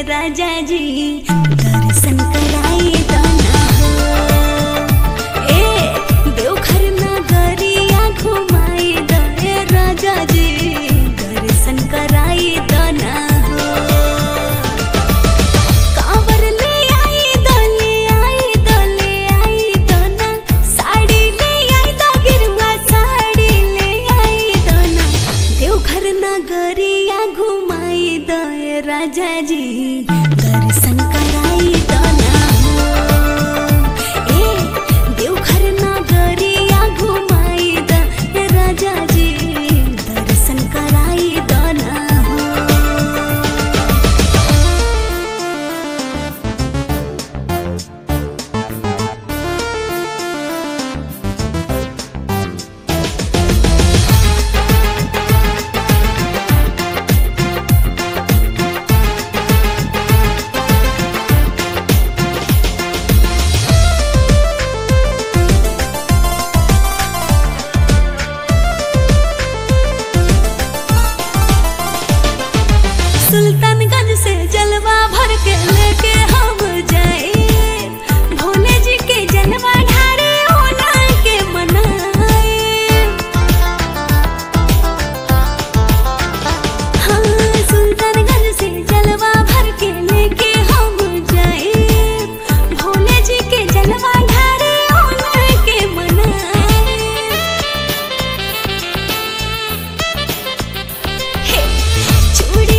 राजा जी दर्शन कराई दाना हो। ए देवघर नगरिया घुमाई दे राजा जी दर्शन कराई दाना हो। कांवर ले आई दाना साड़ी ले आई दा गिरवा साड़ी ले आई दाना देवघर नगरिया घुमाई दे राजा जी दर्शन कराई दाना हो। ए देवघर नगरिया घुमाई दे राजा जी दर्शन कराई दाना हो। सुल्तानगंज से जलवा भर के लेके हम जाए भोले जी के जलवा ढारे ओला के मनाए। हाँ सुल्तानगंज से जलवा भर के लेके हम जाए भोले जी के जलवा ढारे ओला के मनाए। चूड़ी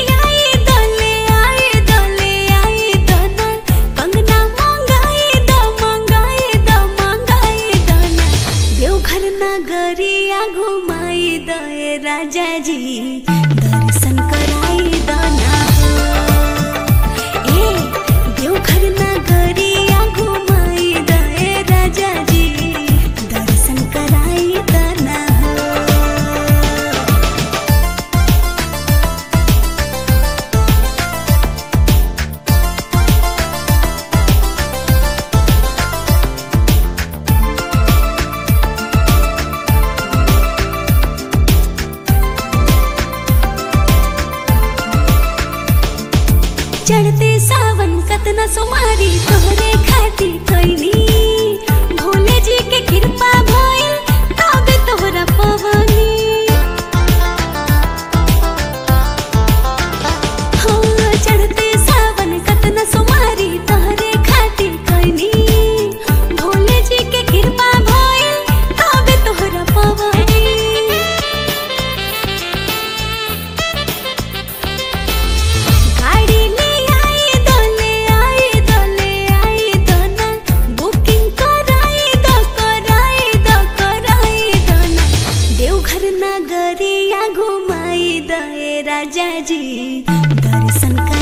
नगरिया घुमाई दे राजा जी दर्शन कराई दाना हो। ए देवघर नगरिया घुमाई दे राजा जी दर्शन कराई दाना हो। चढ़ते सावन कतना सुमारी तोहरे खाती कैनी भोले जी के कृपा भइल तब तोहरा पवनी। हाँ चढ़ते सावन कतना सुमारी तोहरे खाती कैनी भोले जी के कृपा भइल तब तोहरा पवनी। नगरिया घुमाई दे राजा जी दर्शन